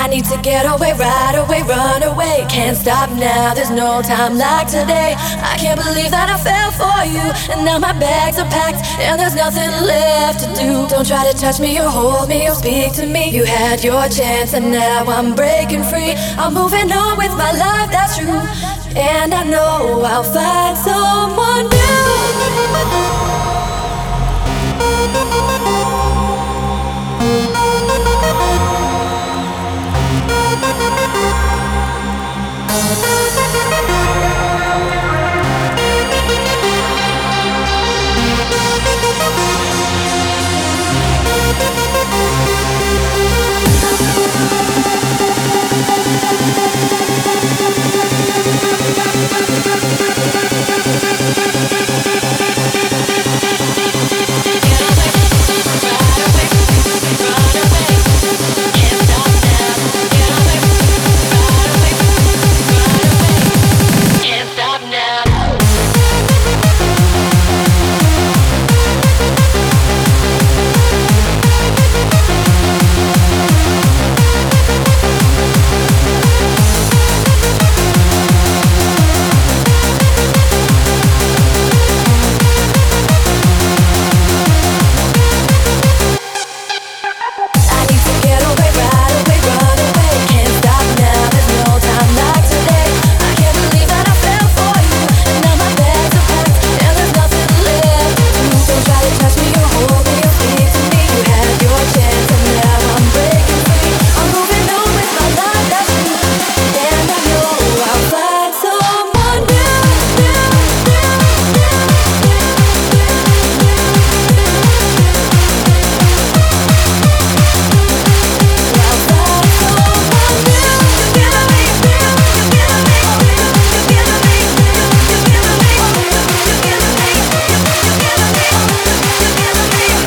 I need to get away, right away, run away. Can't stop now, there's no time like today. I can't believe that I fell for you, and now my bags are packed and there's nothing left to do. Don't try to touch me or hold me or speak to me. You had your chance and now I'm breaking free. I'm moving on with my life, that's true. And I know I'll find someone new.